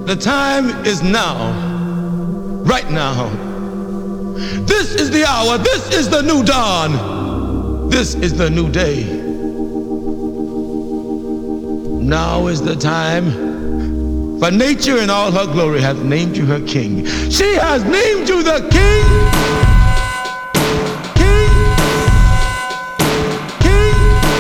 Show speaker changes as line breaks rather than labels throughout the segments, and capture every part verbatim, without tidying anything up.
The time is now, right now. This is the hour, this is the new dawn, this is the new day. Now is the time, for nature in all her glory hath named you her king. She has named you the king. King. King.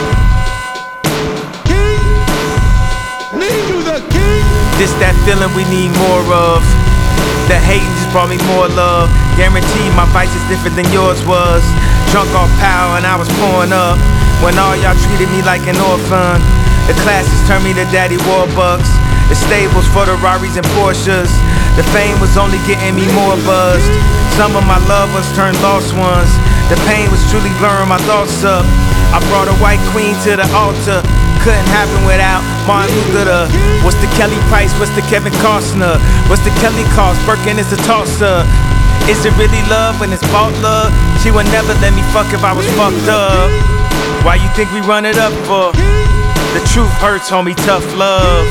King. Named you the king.
This that feeling we need more of. The hating just brought me more love. Guaranteed my vice is different than yours was. Drunk off power and I was pouring up, when all y'all treated me like an orphan. The classes turned me to Daddy Warbucks. The stables for the Rarries and Porsches. The fame was only getting me more buzzed. Some of my loved ones turned lost ones. The pain was truly blurring my thoughts up. I brought a white queen to the altar. Couldn't happen without Martin Luther. The, what's the Kelly Price? What's the Kevin Costner? What's the Kelly cost? Birkin is a tosser. Is it really love when it's bought love? She would never let me fuck if I was fucked up. Why you think we run it up for? The truth hurts, homie, tough love.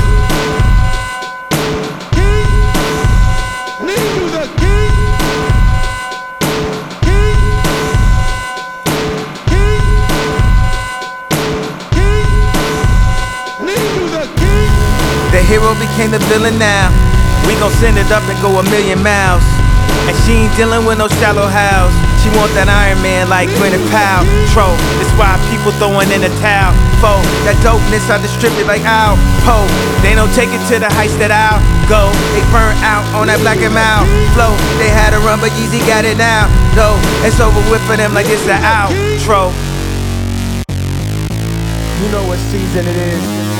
The hero became the villain now. We gon' send it up and go a million miles. And she ain't dealing with no shallow house. She want that Iron Man like Gwyneth Paltrow. That's why people throwing in a towel. Fo, that dopeness I distribute like Al Po. They don't take it to the heights that I'll go. They burn out on that black and mild flow. They had a run but Yeezy got it now. Though it's over with for them like it's the outro. You know what season it is.